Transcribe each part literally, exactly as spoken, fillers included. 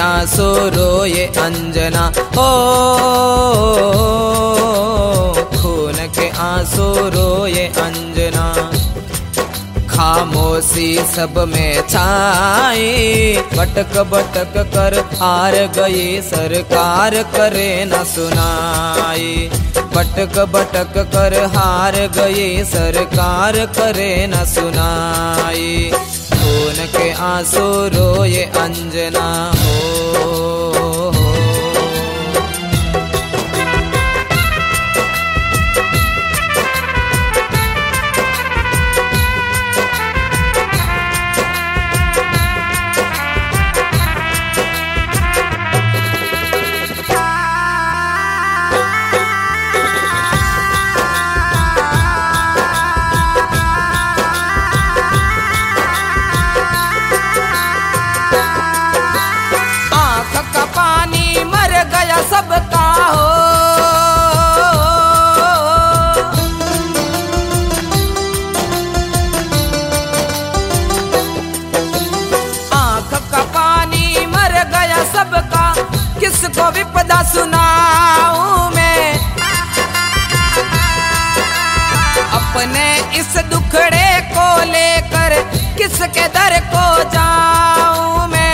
आंसू रोए अंजना, ओ खून के आंसू रोए अंजना। खामोशी सब में छाई, भटक भटक कर हार गई सरकार करे न सुनाई। भटक भटक कर हार गई सरकार करे न सुनाई। खून के आंसू रोए अंजना, हो सबका हो। आंख का पानी मर गया सबका, किसको विपदा सुनाऊं मैं। अपने इस दुखड़े को लेकर किसके दर को जाऊं मैं।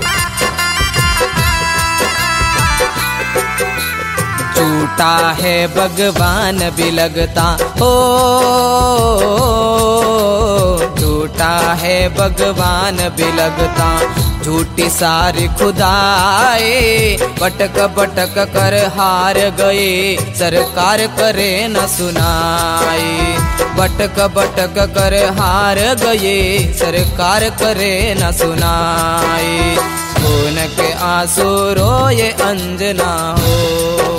झूठा है भगवान भी लगता हो, झूठा है भगवान भी लगता। झूठी सारी खुदाए, भटक भटक कर हार गए सरकार करे न सुनाई। भटक भटक कर हार गए सरकार करे न सुनाई। खून के आंसू रोए अंजना, हो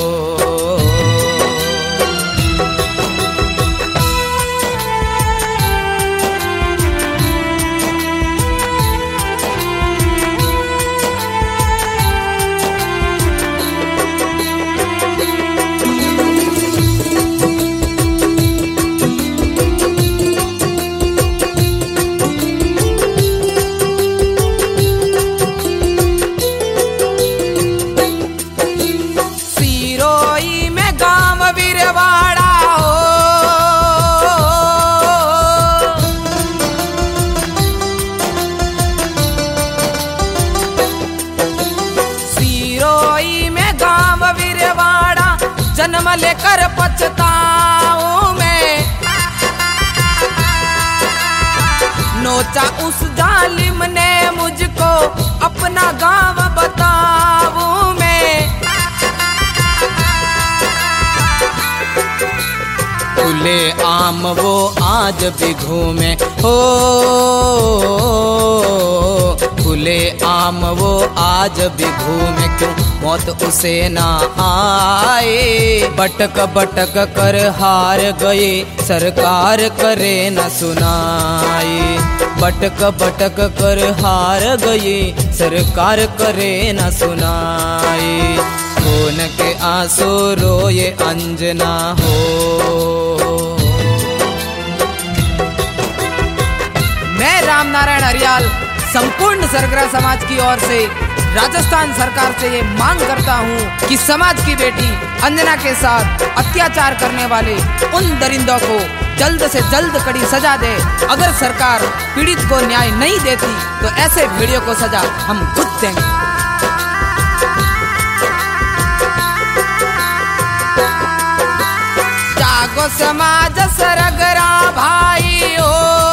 जन्म लेकर पछताऊं मैं। नोचा उस जालिम ने मुझको, अपना गांव बताऊं मैं। खुले आम वो आज भी घूमे हो, खुले आम वो आज भी घूमे, क्यों मौत उसे ना आए। भटक भटक कर हार गए सरकार करे न सुनाई। भटक भटक कर हार गए सरकार करे न सुनाई। खून के आंसू रोए अंजना, हो मैं रामनारायण अरियाल संपूर्ण सरगरा समाज की ओर से राजस्थान सरकार से ये मांग करता हूँ कि समाज की बेटी अंजना के साथ अत्याचार करने वाले उन दरिंदों को जल्द से जल्द कड़ी सजा दे। अगर सरकार पीड़ित को न्याय नहीं देती तो ऐसे वीडियो को सजा हम खुद देंगे। जागो समाज सरगरा भाई हो,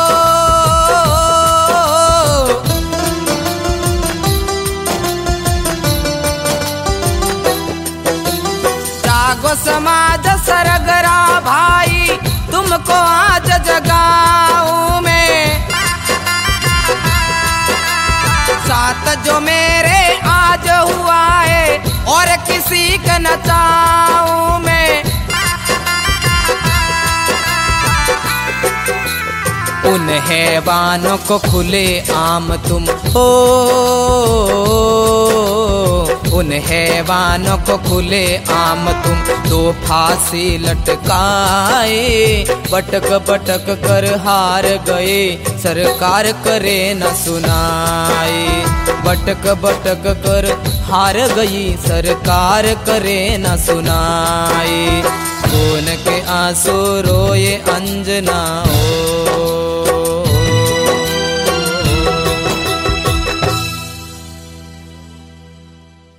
समाज सरगरा भाई तुमको आज जगाऊं मैं। साथ जो मेरे आज हुआ है और किसी का न चाहूं मैं। उन हैवानों को खुले आम तुम हो, उन हैवानों को खुले आम तुम तो फांसी लटकाए। बटक बटक कर हार गए, सरकार करे न सुनाए। बटक बटक कर हार गई, सरकार करे न सुनाए। खून के आंसू रोए अंजना